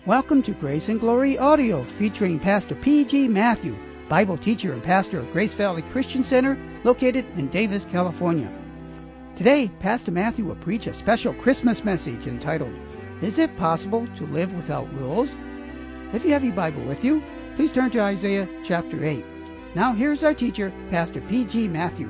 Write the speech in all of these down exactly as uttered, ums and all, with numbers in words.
Welcome to Grace and Glory Audio, featuring Pastor P G Matthew, Bible teacher and pastor of Grace Valley Christian Center, located in Davis, California. Today, Pastor Matthew will preach a special Christmas message entitled, Is It Possible to Live Without Rules? If you have your Bible with you, please turn to Isaiah chapter eight. Now here's our teacher, Pastor P G Matthew.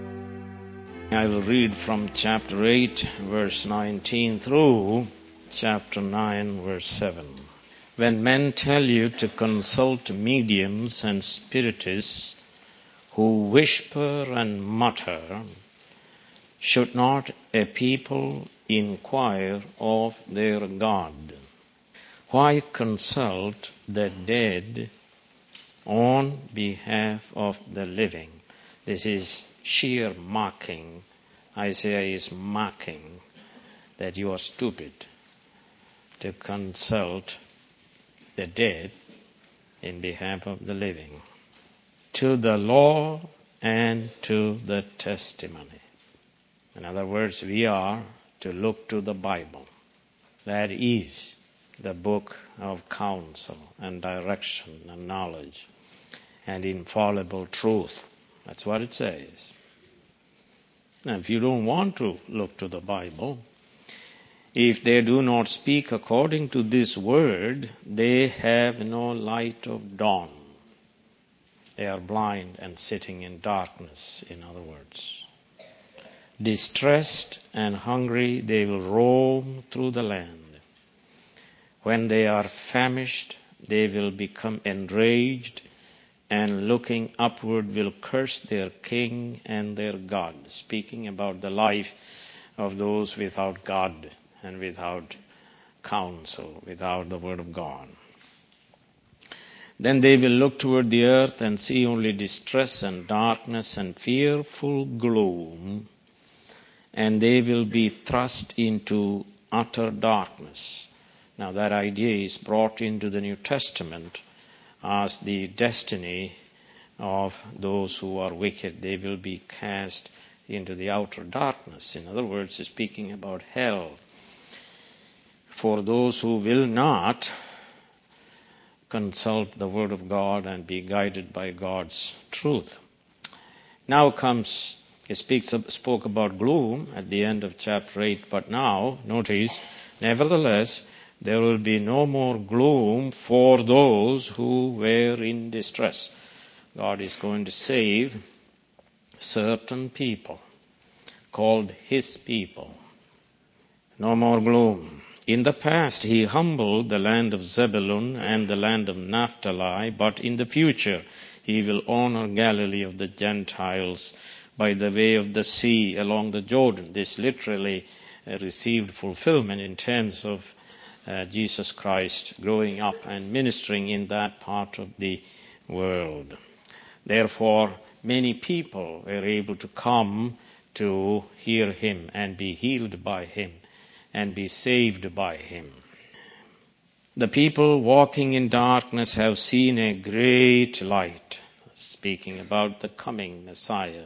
I will read from chapter eight, verse nineteen through chapter nine, verse seven. When men tell you to consult mediums and spiritists who whisper and mutter, should not a people inquire of their God? Why consult the dead on behalf of the living? This is sheer mocking. Isaiah is mocking that you are stupid to consult the dead in behalf of the living. To the law and to the testimony. In other words, we are to look to the Bible. That is the book of counsel and direction and knowledge and infallible truth. That's what it says. Now, if you don't want to look to the Bible, if they do not speak according to this word, they have no light of dawn. They are blind and sitting in darkness, in other words. Distressed and hungry, they will roam through the land. When they are famished, they will become enraged, and looking upward will curse their king and their God. Speaking about the life of those without God and without counsel, without the word of God. Then they will look toward the earth and see only distress and darkness and fearful gloom, and they will be thrust into utter darkness. Now that idea is brought into the New Testament as the destiny of those who are wicked. They will be cast into the outer darkness. In other words, it's speaking about hell. For those who will not consult the Word of God and be guided by God's truth. Now comes, he speaks, spoke about gloom at the end of chapter eight, but now, notice, nevertheless, there will be no more gloom for those who were in distress. God is going to save certain people called His people. No more gloom. In the past, He humbled the land of Zebulun and the land of Naphtali, but in the future, He will honor Galilee of the Gentiles by the way of the sea along the Jordan. This literally uh, received fulfillment in terms of uh, Jesus Christ growing up and ministering in that part of the world. Therefore, many people were able to come to hear Him and be healed by Him and be saved by Him. The people walking in darkness have seen a great light. Speaking about the coming Messiah.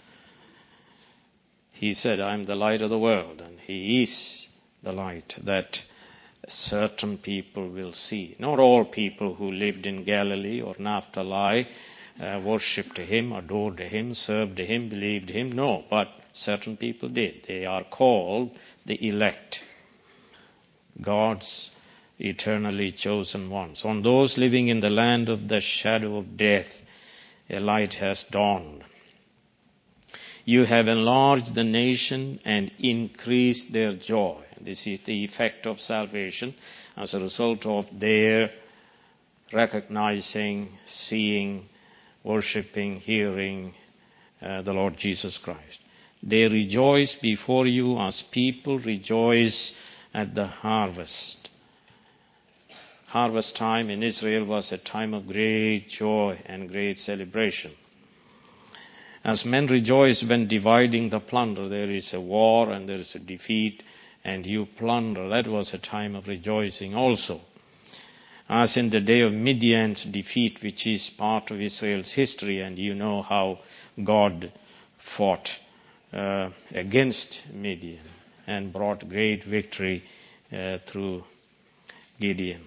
He said, I am the light of the world, and He is the light that certain people will see. Not all people who lived in Galilee or Naphtali uh, worshipped Him, adored Him, served Him, believed Him. No, but certain people did. They are called the elect, God's eternally chosen ones. On those living in the land of the shadow of death, a light has dawned. You have enlarged the nation and increased their joy. This is the effect of salvation as a result of their recognizing, seeing, worshiping, hearing uh, the Lord Jesus Christ. They rejoice before you as people rejoice at the harvest. Harvest time in Israel was a time of great joy and great celebration. As men rejoice when dividing the plunder, there is a war and there is a defeat and you plunder. That was a time of rejoicing also. As in the day of Midian's defeat, which is part of Israel's history, and you know how God fought uh, against Midian and brought great victory uh, through Gideon.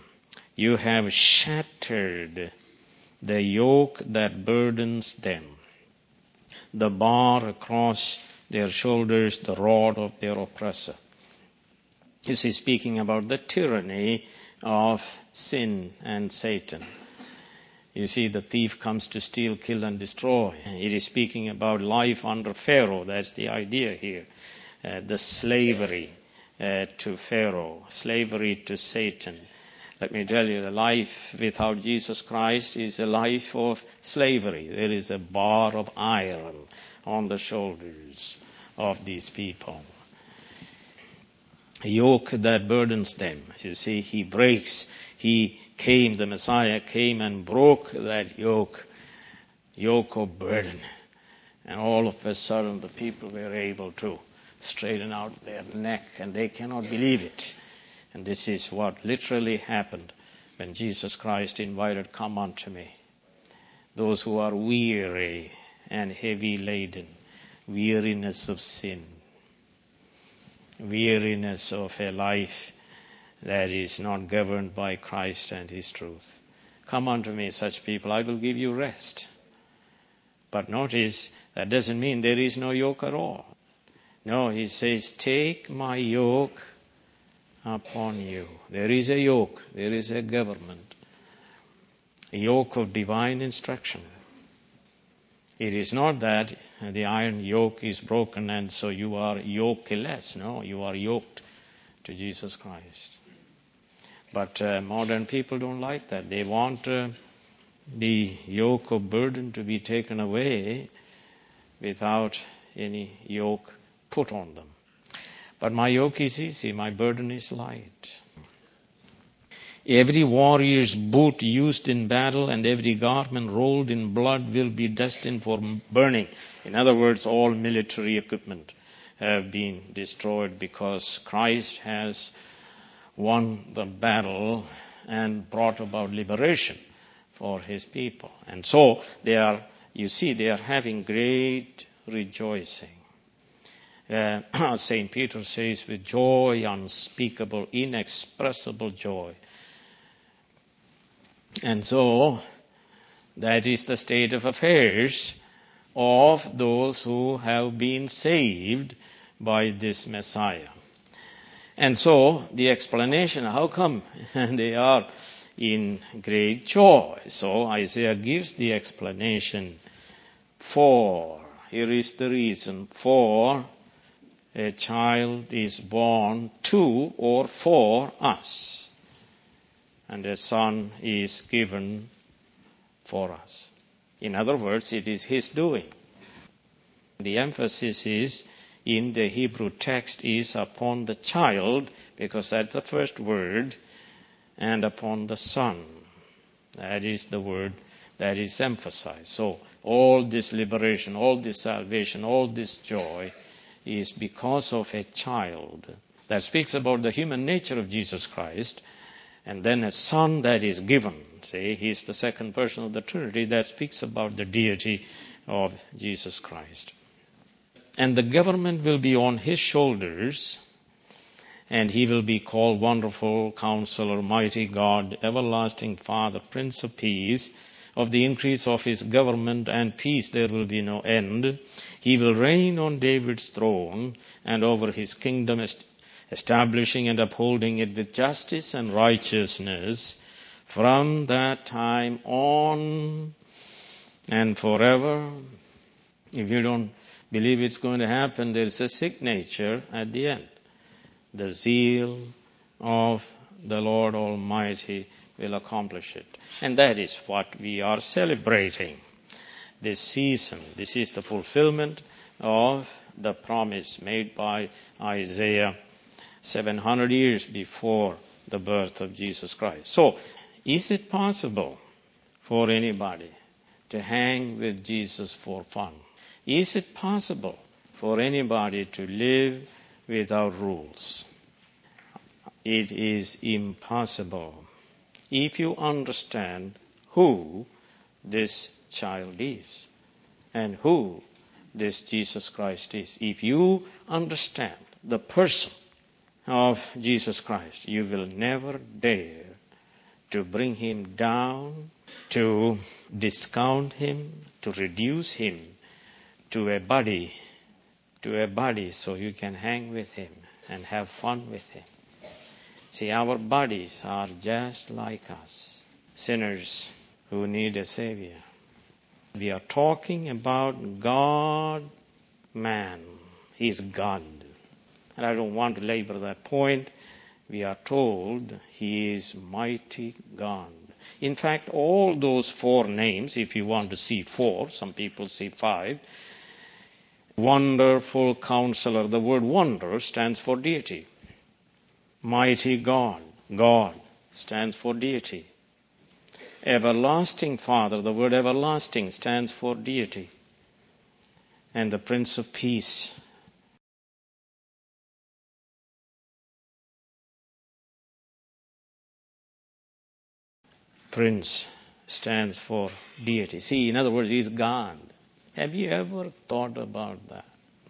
You have shattered the yoke that burdens them, the bar across their shoulders, the rod of their oppressor. This is speaking about the tyranny of sin and Satan. You see, the thief comes to steal, kill, and destroy. It is speaking about life under Pharaoh. That's the idea here. Uh, the slavery uh, to Pharaoh, slavery to Satan. Let me tell you, the life without Jesus Christ is a life of slavery. There is a bar of iron on the shoulders of these people. A yoke that burdens them. You see, he breaks, he came, the Messiah came and broke that yoke, yoke of burden. And all of a sudden the people were able to straighten out their neck, and they cannot believe it. And this is what literally happened when Jesus Christ invited, "Come unto me, those who are weary and heavy laden," weariness of sin, weariness of a life that is not governed by Christ and His truth. "Come unto me, such people, I will give you rest." But notice, that doesn't mean there is no yoke at all. No, He says, "Take my yoke upon you." There is a yoke, there is a government, a yoke of divine instruction. It is not that the iron yoke is broken and so you are yokeless. No, you are yoked to Jesus Christ. But uh, modern people don't like that. They want uh, the yoke of burden to be taken away without any yoke put on them. But my yoke is easy, my burden is light. Every warrior's boot used in battle and every garment rolled in blood will be destined for burning. In other words, all military equipment have been destroyed because Christ has won the battle and brought about liberation for His people. And so they are, you see, they are having great rejoicing. Uh, Saint Peter says, with joy unspeakable, inexpressible joy. And so, that is the state of affairs of those who have been saved by this Messiah. And so, the explanation, how come they are in great joy? So, Isaiah gives the explanation for, here is the reason, for a child is born to or for us, and a son is given for us. In other words, it is His doing. The emphasis is in the Hebrew text is upon the child, because that's the first word, and upon the son. That is the word that is emphasized. So all this liberation, all this salvation, all this joy is because of a child. That speaks about the human nature of Jesus Christ. And then a son that is given. See, He's the second person of the Trinity. That speaks about the deity of Jesus Christ. And the government will be on His shoulders, and He will be called Wonderful Counselor, Mighty God, Everlasting Father, Prince of Peace. Of the increase of His government and peace there will be no end. He will reign on David's throne and over His kingdom, establishing and upholding it with justice and righteousness from that time on and forever. If you don't believe it's going to happen, there is a signature at the end. The zeal of the Lord Almighty will accomplish it. And that is what we are celebrating this season. This is the fulfillment of the promise made by Isaiah seven hundred years before the birth of Jesus Christ. So, is it possible for anybody to hang with Jesus for fun? Is it possible for anybody to live without rules? It is impossible if you understand who this child is and who this Jesus Christ is. If you understand the person of Jesus Christ, you will never dare to bring him down, to discount him, to reduce him to a body, to a body so you can hang with him and have fun with him. See, our bodies are just like us, sinners who need a Savior. We are talking about God, man. He's God. And I don't want to labor that point. We are told he is mighty God. In fact, all those four names, if you want to see four, some people see five, Wonderful Counselor, the word wonder stands for deity. Mighty God, God stands for deity. Everlasting Father, the word everlasting stands for deity. And the Prince of Peace, Prince stands for deity. See, in other words, he is God. Have you ever thought about that?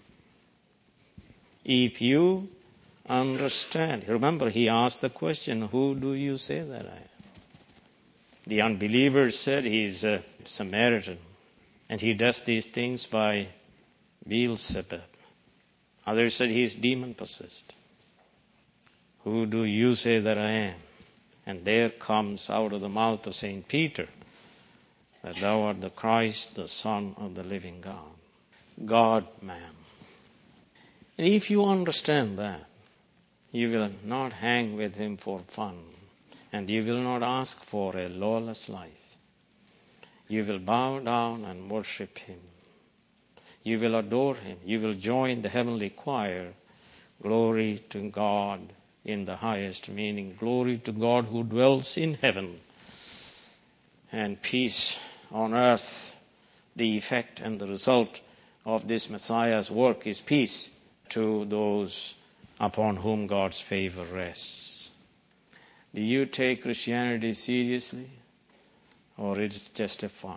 If you understand, remember he asked the question, who do you say that I am? The unbelievers said he is a Samaritan and he does these things by Beelzebub. Others said he is demon possessed. Who do you say that I am? And there comes out of the mouth of Saint Peter that thou art the Christ, the Son of the living God. God, man. And if you understand that, you will not hang with him for fun, and you will not ask for a lawless life. You will bow down and worship him. You will adore him. You will join the heavenly choir. Glory to God in the highest, meaning glory to God who dwells in heaven, and peace on earth. The effect and the result of this Messiah's work is peace to those upon whom God's favor rests. Do you take Christianity seriously, or it's just a fun?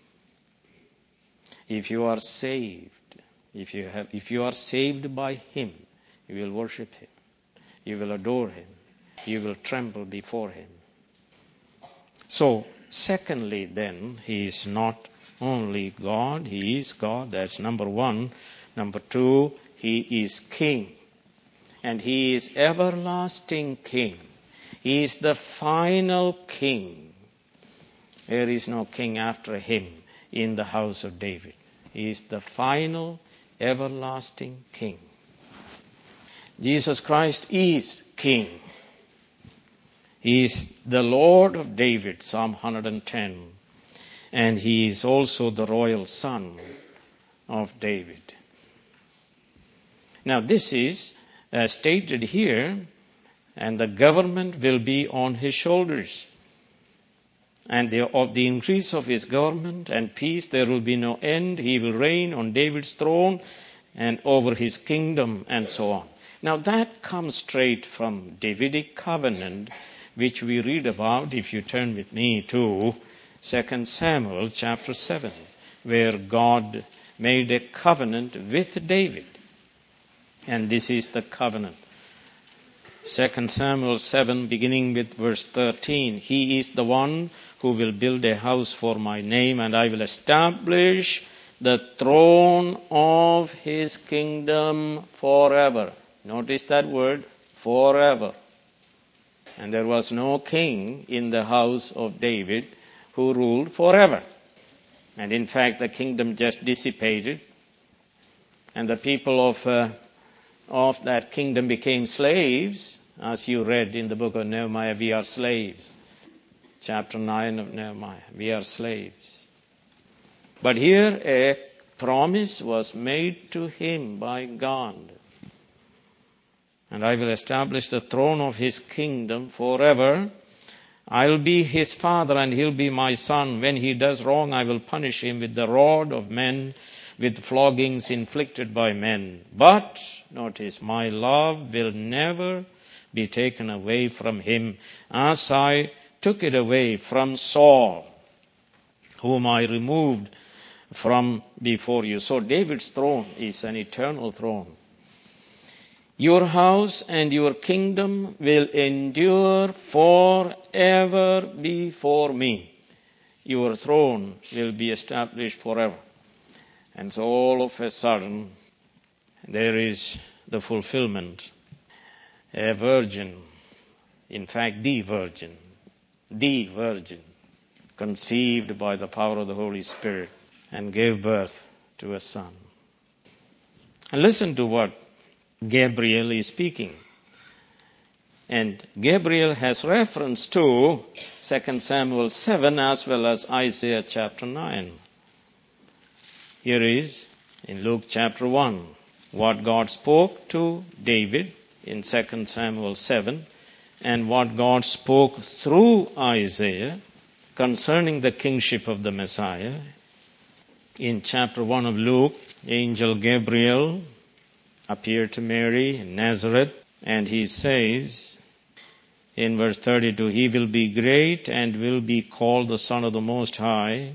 If you are saved, if you have, if you are saved by him, you will worship him. You will adore him. You will tremble before him. So, secondly then, he is not only God, he is God. That's number one. Number two, he is King. And he is everlasting King. He is the final King. There is no king after him in the house of David. He is the final, everlasting King. Jesus Christ is King. He is the Lord of David, Psalm one hundred ten. And he is also the royal son of David. Now this is uh, stated here, and the government will be on his shoulders. And the, of the increase of his government and peace there will be no end. He will reign on David's throne and over his kingdom, and so on. Now that comes straight from Davidic covenant, which we read about, if you turn with me to Second Samuel chapter seven, where God made a covenant with David. And this is the covenant. Second Samuel seven, beginning with verse thirteen. He is the one who will build a house for my name, and I will establish the throne of his kingdom forever. Notice that word, forever. And there was no king in the house of David who ruled forever. And in fact, the kingdom just dissipated. And the people of, uh, of that kingdom became slaves. As you read in the book of Nehemiah, we are slaves. Chapter nine of Nehemiah, we are slaves. But here a promise was made to him by God. And I will establish the throne of his kingdom forever. I'll be his father and he'll be my son. When he does wrong, I will punish him with the rod of men, with floggings inflicted by men. But, notice, my love will never be taken away from him, as I took it away from Saul, whom I removed from before you. So David's throne is an eternal throne. Your house and your kingdom will endure forever before me. Your throne will be established forever. And so all of a sudden, there is the fulfillment. A virgin, in fact, the virgin, the virgin, conceived by the power of the Holy Spirit and gave birth to a son. And listen to what Gabriel is speaking. And Gabriel has reference to Second Samuel seven as well as Isaiah chapter nine. Here is in Luke chapter one what God spoke to David in Second Samuel seven and what God spoke through Isaiah concerning the kingship of the Messiah. In chapter one of Luke, angel Gabriel appeared to Mary in Nazareth, and he says in verse thirty-two, he will be great and will be called the Son of the Most High.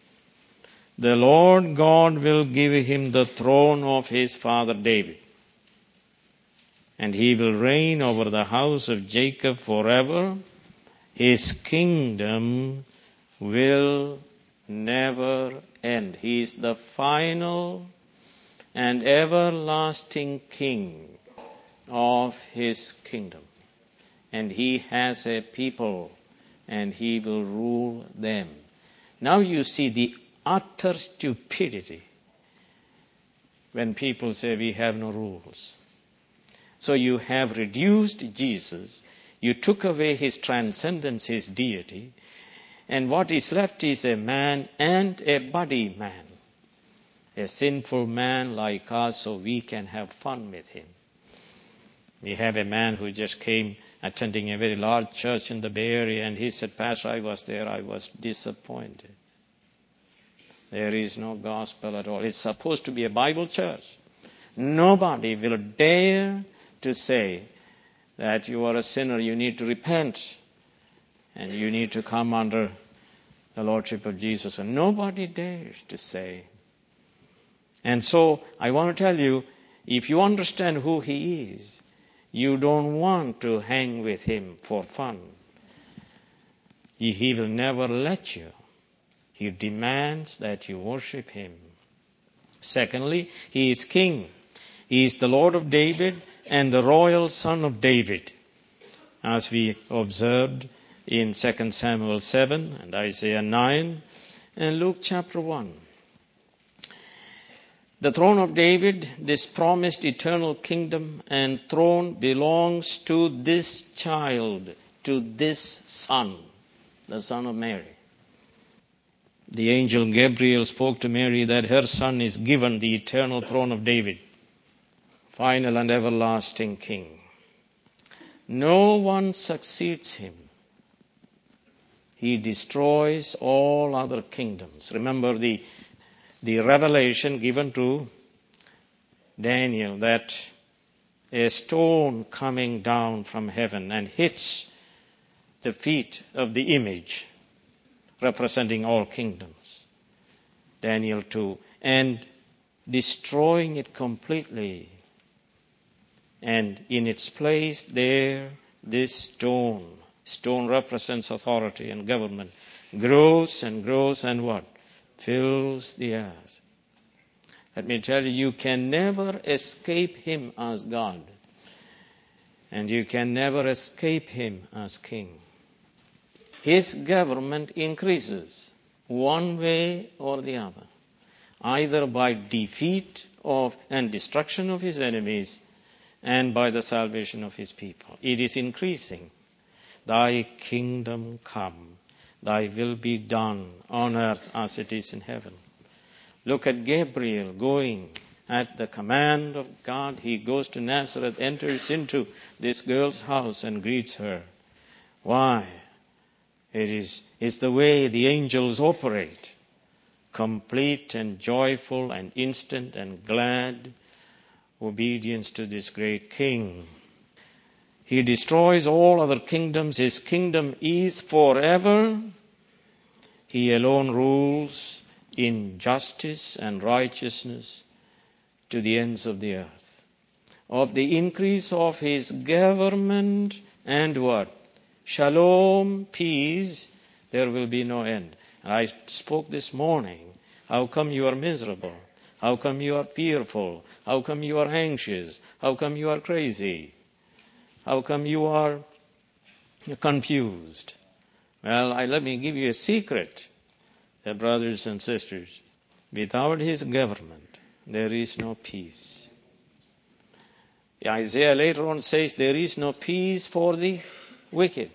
The Lord God will give him the throne of his father David, and he will reign over the house of Jacob forever. His kingdom will never end. He is the final and everlasting king of his kingdom. And he has a people, and he will rule them. Now you see the utter stupidity when people say we have no rules. So you have reduced Jesus, you took away his transcendence, his deity, and what is left is a man and a body man. A sinful man like us, so we can have fun with him. We have a man who just came attending a very large church in the Bay Area, and he said, Pastor, I was there, I was disappointed. There is no gospel at all. It's supposed to be a Bible church. Nobody will dare to say that you are a sinner, you need to repent, and you need to come under the Lordship of Jesus. And nobody dares to say. And so I want to tell you, if you understand who he is, you don't want to hang with him for fun. He, he will never let you. He demands that you worship him. Secondly, he is king. He is the Lord of David and the royal son of David, as we observed in Second Samuel seven and Isaiah nine and Luke chapter one. The throne of David, this promised eternal kingdom and throne, belongs to this child, to this son, the son of Mary. The angel Gabriel spoke to Mary that her son is given the eternal throne of David, final and everlasting king. No one succeeds him. He destroys all other kingdoms. Remember the The revelation given to Daniel that a stone coming down from heaven and hits the feet of the image representing all kingdoms. Daniel two. And destroying it completely. And in its place there, this stone, stone represents authority and government, grows and grows and what? Fills the earth. Let me tell you, you can never escape him as God. And you can never escape him as king. His government increases one way or the other, either by defeat of and destruction of his enemies and by the salvation of his people. It is increasing. Thy kingdom come. Thy will be done on earth as it is in heaven. Look at Gabriel going at the command of God. He goes to Nazareth, enters into this girl's house and greets her. Why? It is it's the way the angels operate. Complete and joyful and instant and glad obedience to this great king. He destroys all other kingdoms. His kingdom is forever. He alone rules in justice and righteousness to the ends of the earth. of the increase of his government and what? Shalom, peace, there will be no end. And I spoke this morning, how come you are miserable? How come you are fearful? How come you are anxious? How come you are crazy? How come you are confused? Well, I, let me give you a secret, uh, brothers and sisters. Without his government, there is no peace. Isaiah later on says, there is no peace for the wicked.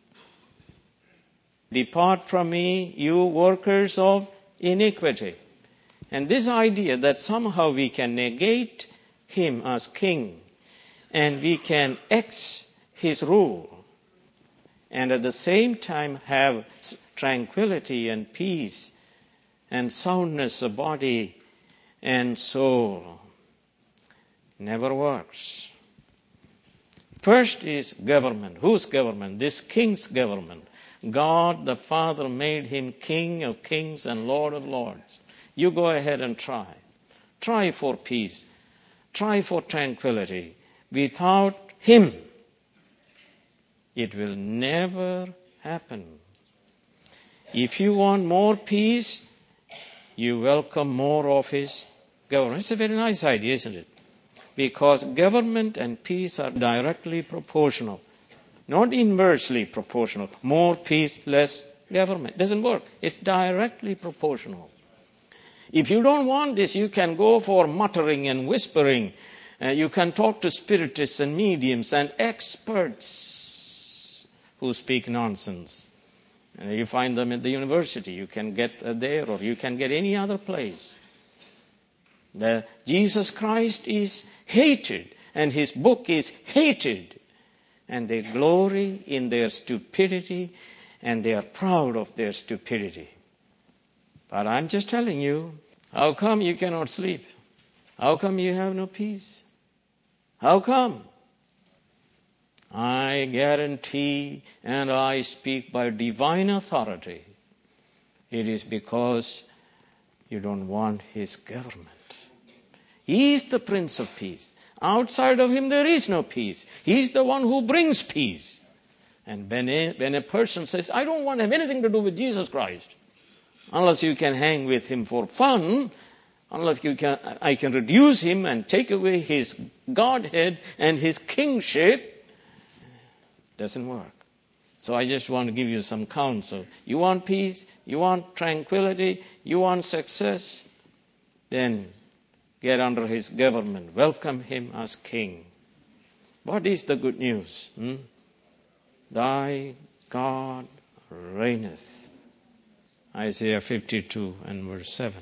Depart from me, you workers of iniquity. And this idea that somehow we can negate him as king and we can ex his rule and at the same time have tranquility and peace and soundness of body and soul never works. First is government. Whose government? This king's government. God the Father made him King of kings and Lord of lords. You go ahead and try. Try for peace. Try for tranquility. Without him, it will never happen. If you want more peace, you welcome more of his government. It's a very nice idea, isn't it? Because government and peace are directly proportional. Not inversely proportional. More peace, less government. It doesn't work. It's directly proportional. If you don't want this, you can go for muttering and whispering. Uh, you can talk to spiritists and mediums and experts who speak nonsense. Uh, you find them at the university. You can get uh, there or you can get any other place. The, Jesus Christ is hated and his book is hated. And they glory in their stupidity and they are proud of their stupidity. But I'm just telling you, how come you cannot sleep? How come you have no peace? How come? I guarantee and I speak by divine authority. It is because you don't want his government. He is the Prince of Peace. Outside of him there is no peace. He is the one who brings peace. And when a, when a person says, I don't want to have anything to do with Jesus Christ, unless you can hang with him for fun, unless you can, I can reduce him and take away his Godhead and his kingship, doesn't work. So I just want to give you some counsel. You want peace? You want tranquility? You want success? Then get under his government. Welcome him as king. What is the good news? Hmm? Thy God reigneth. Isaiah fifty-two and verse seven.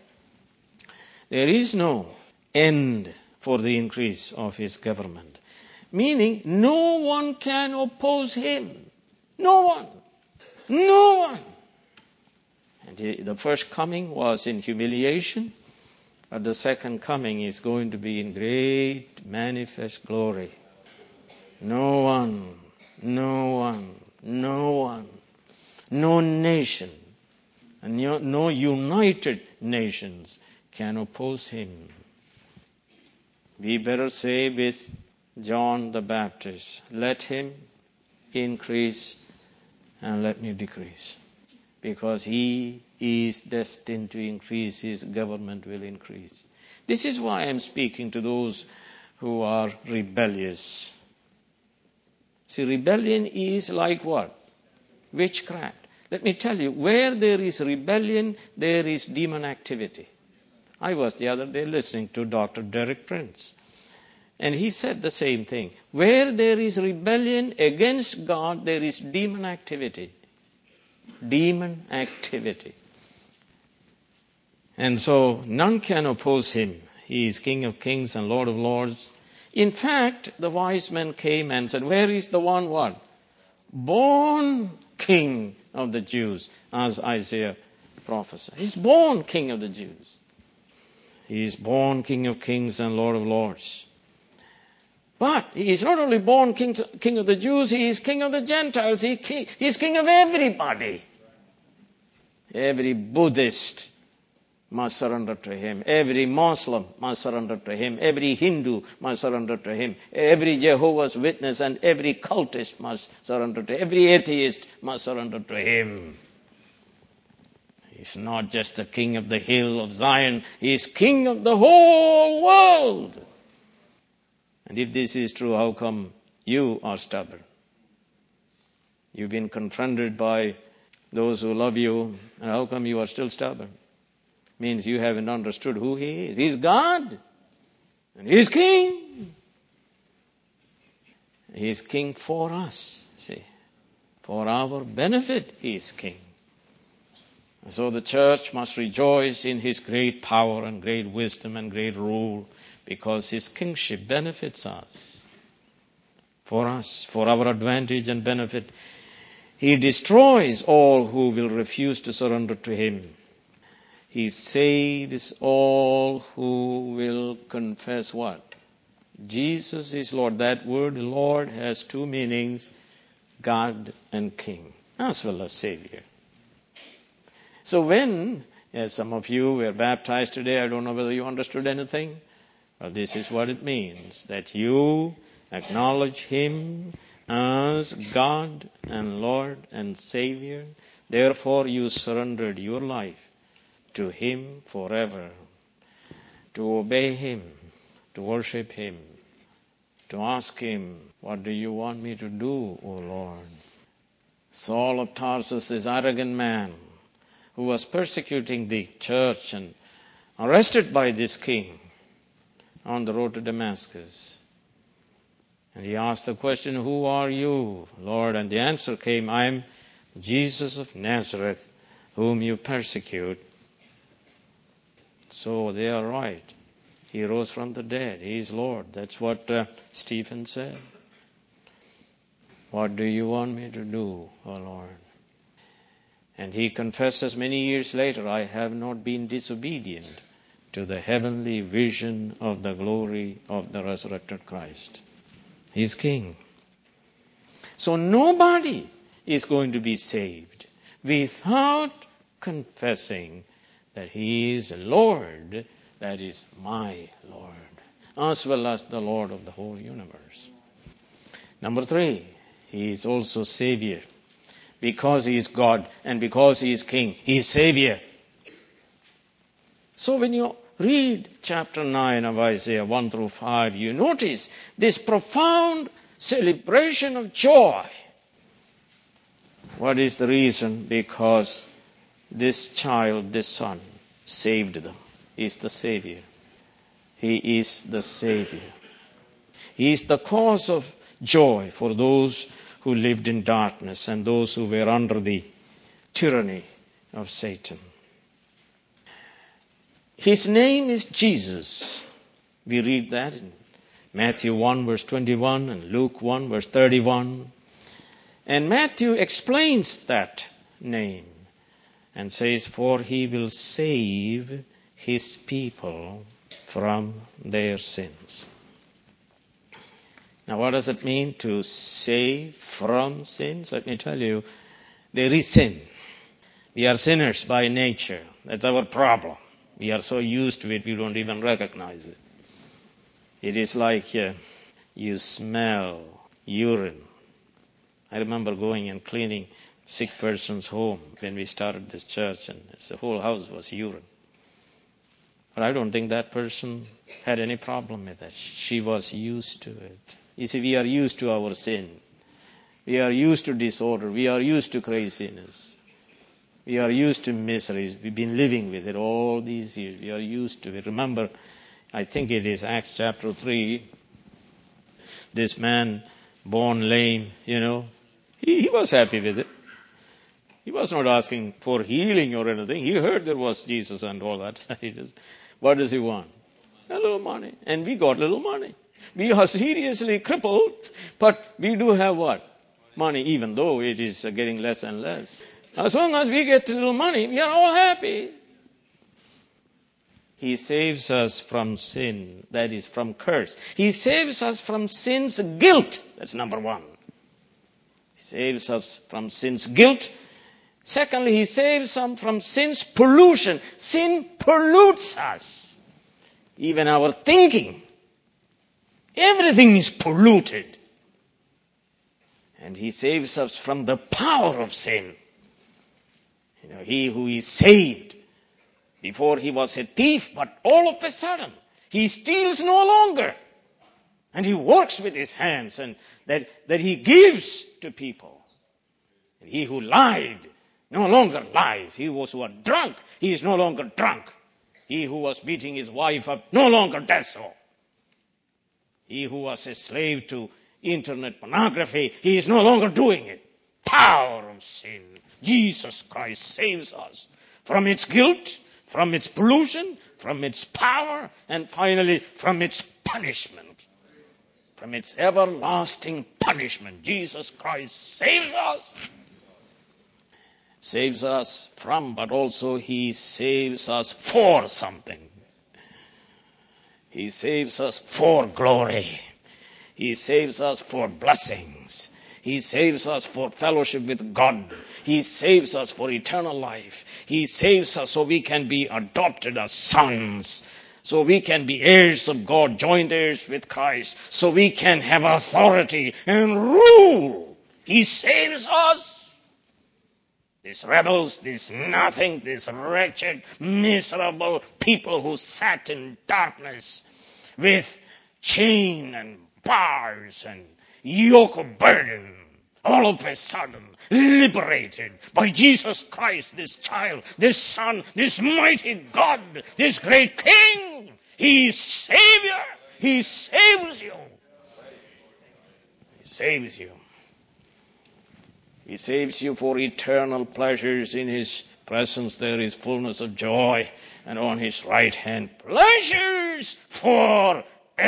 There is no end for the increase of his government. Meaning, no one can oppose him. No one. No one. And he, the first coming was in humiliation, but the second coming is going to be in great manifest glory. No one, no one, no one, no nation, and no united nations can oppose him. We better say with John the Baptist, let him increase and let me decrease. Because he is destined to increase, his government will increase. This is why I'm speaking to those who are rebellious. See, rebellion is like what? Witchcraft. Let me tell you, where there is rebellion, there is demon activity. I was the other day listening to Doctor Derek Prince. And he said the same thing. Where there is rebellion against God, there is demon activity. Demon activity. And so none can oppose him. He is King of kings and Lord of lords. In fact, the wise men came and said, where is the one what? Born King of the Jews, as Isaiah prophesied. He's born King of the Jews. He is born King of kings and Lord of lords. But he is not only born king, king of the Jews, he is King of the Gentiles. He, he is King of everybody. Every Buddhist, must surrender to him. Every Muslim must surrender to him. Every Hindu must surrender to him. Every Jehovah's Witness and every cultist must surrender to him. Every atheist must surrender to him. He's not just the king of the hill of Zion. He's king of the whole world. And if this is true, how come you are stubborn? You've been confronted by those who love you, and how come you are still stubborn? Means you haven't understood who he is. He's God. And he's king. He's king for us. See, for our benefit, he's king. And so the church must rejoice in his great power and great wisdom and great rule, because his kingship benefits us. For us, for our advantage and benefit. He destroys all who will refuse to surrender to him. He saves all who will confess what? Jesus is Lord. That word Lord has two meanings, God and King, as well as Savior. So when, as some of you were baptized today, I don't know whether you understood anything, but this is what it means, that you acknowledge him as God and Lord and Savior. Therefore you surrendered your life to him forever, to obey him, to worship him, to ask him, what do you want me to do, O Lord? Saul of Tarsus, this arrogant man who was persecuting the church and arrested by this king on the road to Damascus. And he asked the question, who are you, Lord? And the answer came, I am Jesus of Nazareth, whom you persecute. So they are right. He rose from the dead. He is Lord. That's what uh, Stephen said. What do you want me to do, O Lord? And he confesses many years later, I have not been disobedient to the heavenly vision of the glory of the resurrected Christ. He is King. So nobody is going to be saved without confessing that he is Lord, that is my Lord, as well as the Lord of the whole universe. Number three, he is also Savior. Because he is God and because he is King, he is Savior. So when you read chapter nine of Isaiah one through five, you notice this profound celebration of joy. What is the reason? Because this child, this son, saved them. He is the Savior. He is the Savior. He is the cause of joy for those who lived in darkness and those who were under the tyranny of Satan. His name is Jesus. We read that in Matthew one verse twenty-one and Luke one verse thirty-one. And Matthew explains that name and says, for he will save his people from their sins. Now what does it mean to save from sins? Let me tell you, there is sin. We are sinners by nature. That's our problem. We are so used to it, we don't even recognize it. It is like uh, you smell urine. I remember going and cleaning sick person's home when we started this church, and the whole house was urine. But I don't think that person had any problem with that. She was used to it. You see, we are used to our sin. We are used to disorder. We are used to craziness. We are used to miseries. We've been living with it all these years. We are used to it. Remember, I think it is Acts chapter three. This man, born lame, you know, he, he was happy with it. He was not asking for healing or anything. He heard there was Jesus and all that. He just, what does he want? A little money. And we got little money. We are seriously crippled, but we do have what? Money, even though it is getting less and less. As long as we get a little money, we are all happy. He saves us from sin, that is from curse. He saves us from sin's guilt. That's number one. He saves us from sin's guilt, Secondly, he saves us from sin's pollution. Sin pollutes us. Even our thinking. Everything is polluted. And he saves us from the power of sin. You know, he who is saved, before he was a thief, but all of a sudden, he steals no longer. And he works with his hands, and that, that he gives to people. And he who lied no longer lies. He was who was drunk, he is no longer drunk. He who was beating his wife up no longer does so. He who was a slave to internet pornography, he is no longer doing it. Power of sin. Jesus Christ saves us from its guilt, from its pollution, from its power, and finally from its punishment. From its everlasting punishment. Jesus Christ saves us. Saves us from, but also he saves us for something. He saves us for glory. He saves us for blessings. He saves us for fellowship with God. He saves us for eternal life. He saves us so we can be adopted as sons. So we can be heirs of God, joint heirs with Christ. So we can have authority and rule. He saves us. These rebels, these nothing, these wretched, miserable people who sat in darkness with chain and bars and yoke of burden, all of a sudden liberated by Jesus Christ, this child, this son, this mighty God, this great King. He is Savior. He saves you. He saves you. He saves you for eternal pleasures. In his presence there is fullness of joy, and on his right hand pleasures forevermore.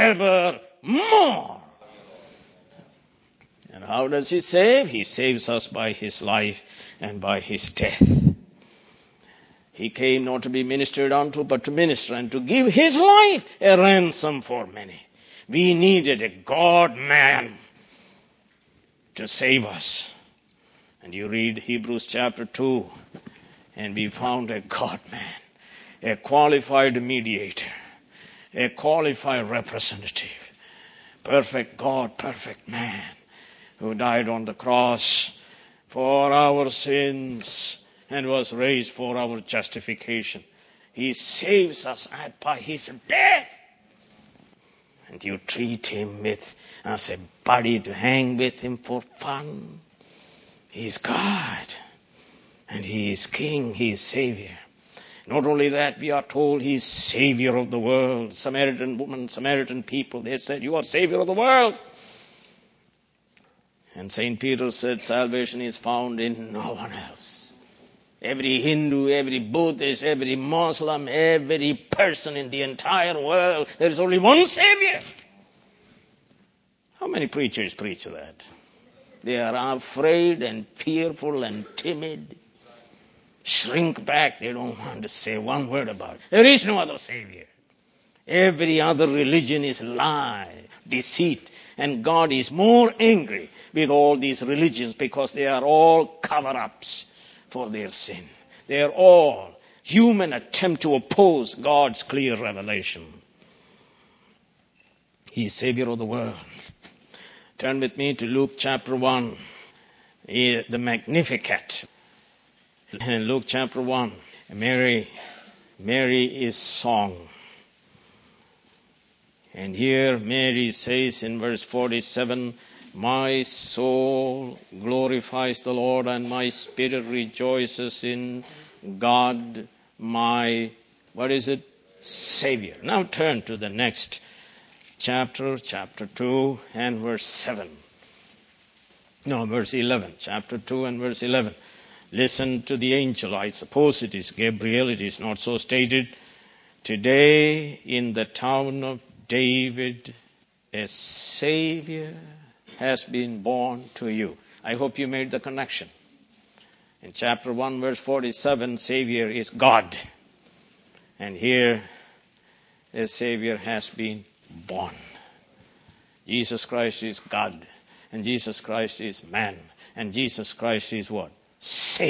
And how does he save? He saves us by his life and by his death. He came not to be ministered unto, but to minister and to give his life a ransom for many. We needed a God-man to save us. And you read Hebrews chapter two, and we found a God-man, a qualified mediator, a qualified representative, perfect God, perfect man, who died on the cross for our sins and was raised for our justification. He saves us by his death. And you treat him with as a buddy to hang with him for fun. He's God. And he is King. He is Savior. Not only that, we are told he's Savior of the world. Samaritan woman, Samaritan people, they said, you are Savior of the world. And Saint Peter said, salvation is found in no one else. Every Hindu, every Buddhist, every Muslim, every person in the entire world, there is only one Savior. How many preachers preach that? They are afraid and fearful and timid. Shrink back. They don't want to say one word about it. There is no other Savior. Every other religion is lie, deceit. And God is more angry with all these religions because they are all cover-ups for their sin. They are all human attempt to oppose God's clear revelation. He is Savior of the world. Turn with me to Luke chapter one, the Magnificat. In Luke chapter one, Mary, Mary is song. And here Mary says in verse forty-seven, my soul glorifies the Lord, and my spirit rejoices in God, my, what is it? Savior. Now turn to the next chapter, chapter two and verse seven. No, verse eleven. Chapter two and verse eleven. Listen to the angel. I suppose it is Gabriel. It is not so stated. Today in the town of David, a Savior has been born to you. I hope you made the connection. In chapter one, verse forty-seven, Savior is God. And here, a Savior has been born. Jesus Christ is God. And Jesus Christ is man. And Jesus Christ is what? Savior.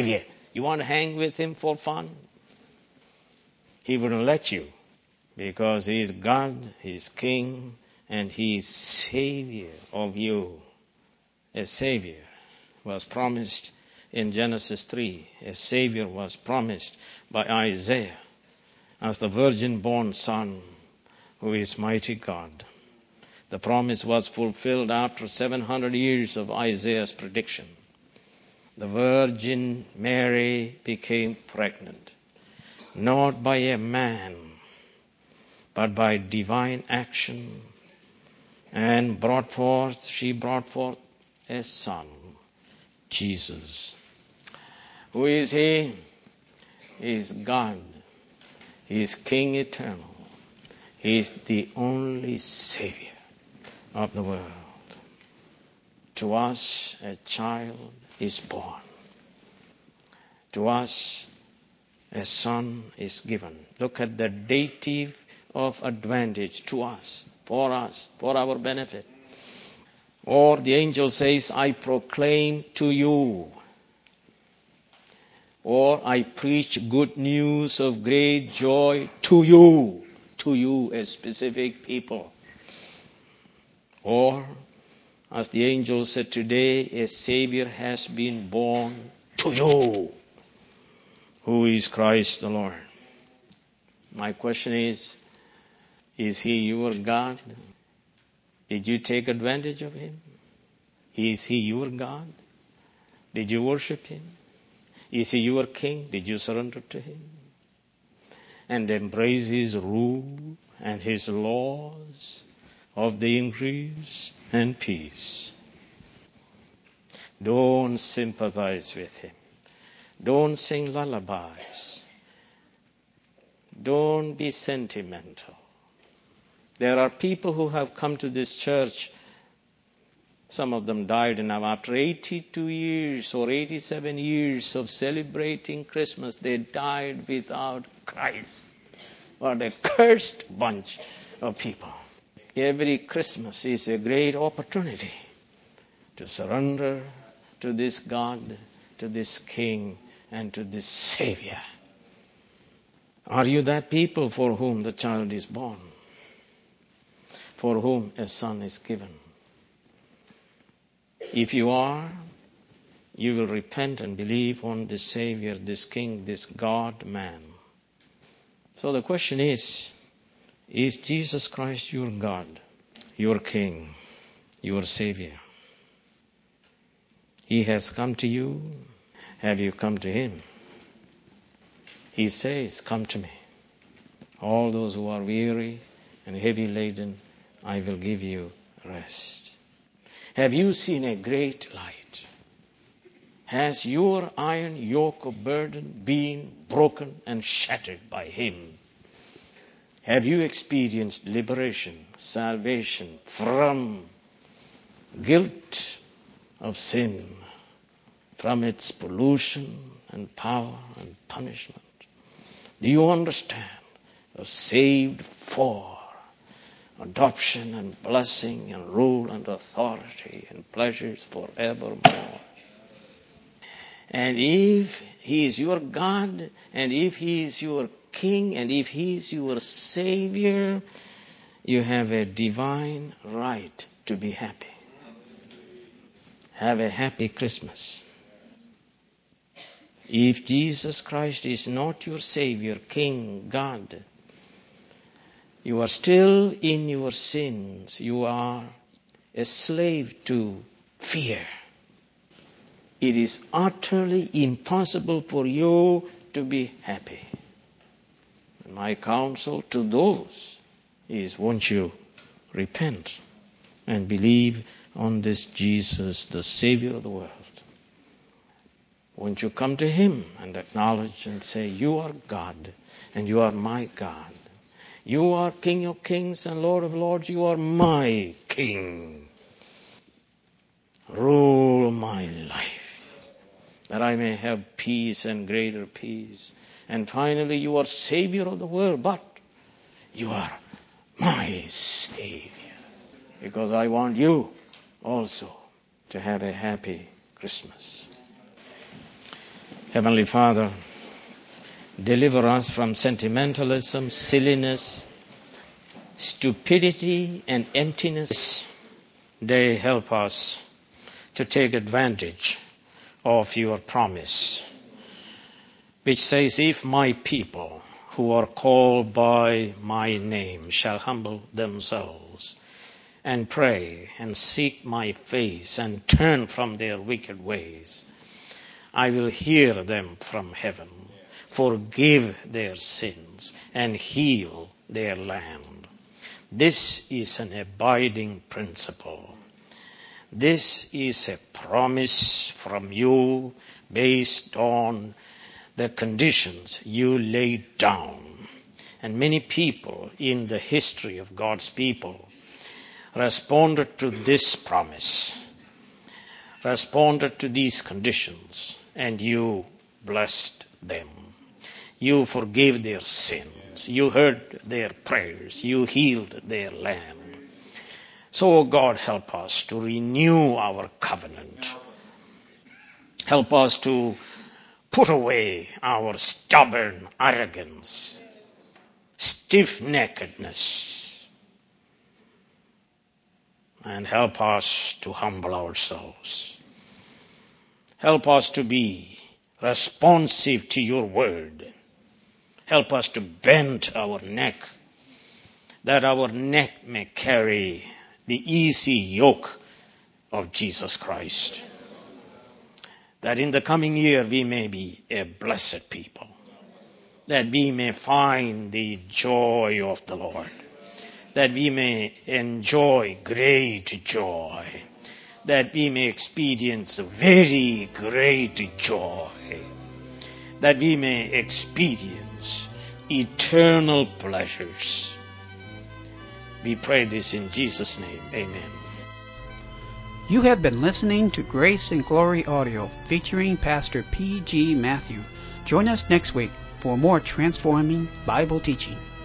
You want to hang with him for fun? He wouldn't let you, because he is God, he is King, and he is Savior of you. A Savior was promised in Genesis three. A Savior was promised by Isaiah as the virgin-born Son who is mighty God. The promise was fulfilled after seven hundred years of Isaiah's prediction. The Virgin Mary became pregnant, not by a man, but by divine action, and brought forth, she brought forth a son, Jesus. Who is he? He is God. He is King eternal. He is the only Savior of the world. To us, a child is born. To us, a son is given. Look at the dative of advantage. To us, for us, for our benefit. Or the angel says, I proclaim to you. Or I preach good news of great joy to you. To you, a specific people. Or, as the angel said today, a Savior has been born to you, who is Christ the Lord. My question is, is he your God? Did you take advantage of him? Is he your God? Did you worship him? Is he your king? Did you surrender to him? And embrace his rule and his laws of the increase and peace. Don't sympathize with him. Don't sing lullabies. Don't be sentimental. There are people who have come to this church. Some of them died now. After eighty-two years or eighty-seven years of celebrating Christmas, they died without Christ. What a cursed bunch of people. Every Christmas is a great opportunity to surrender to this God, to this King, and to this Savior. Are you that people for whom the child is born? For whom a son is given? If you are, you will repent and believe on this Savior, this King, this God-man. So the question is, is Jesus Christ your God, your King, your Savior? He has come to you. Have you come to him? He says, come to me. All those who are weary and heavy laden, I will give you rest. Have you seen a great light? Has your iron yoke of burden been broken and shattered by him? Have you experienced liberation, salvation from guilt of sin, from its pollution and power and punishment? Do you understand? You're saved for adoption and blessing and rule and authority and pleasures forevermore. And if he is your God, and if he is your King, and if he is your Savior, you have a divine right to be happy. Have a happy Christmas. If Jesus Christ is not your Savior, King, God, you are still in your sins. You are a slave to fear. It is utterly impossible for you to be happy. And my counsel to those is, won't you repent and believe on this Jesus, the Savior of the world? Won't you come to him and acknowledge and say, you are God and you are my God. You are King of kings and Lord of lords. You are my King. Rule my life that I may have peace and greater peace. And finally, you are Savior of the world, but you are my Savior. Because I want you also to have a happy Christmas. Heavenly Father, deliver us from sentimentalism, silliness, stupidity, and emptiness. They help us to take advantage of your promise, which says, if my people who are called by my name shall humble themselves and pray and seek my face and turn from their wicked ways, I will hear them from heaven, forgive their sins, and heal their land. This is an abiding principle. This is a promise from you based on the conditions you laid down. And many people in the history of God's people responded to this promise, responded to these conditions, and you blessed them. You forgave their sins. You heard their prayers. You healed their land. So, God, help us to renew our covenant. Help us to put away our stubborn arrogance, stiff-neckedness, and help us to humble ourselves. Help us to be responsive to your word. Help us to bend our neck, that our neck may carry the easy yoke of Jesus Christ. That in the coming year we may be a blessed people. That we may find the joy of the Lord. That we may enjoy great joy. That we may experience very great joy. That we may experience eternal pleasures. We pray this in Jesus' name. Amen. You have been listening to Grace and Glory Audio featuring Pastor P G Matthew. Join us next week for more transforming Bible teaching.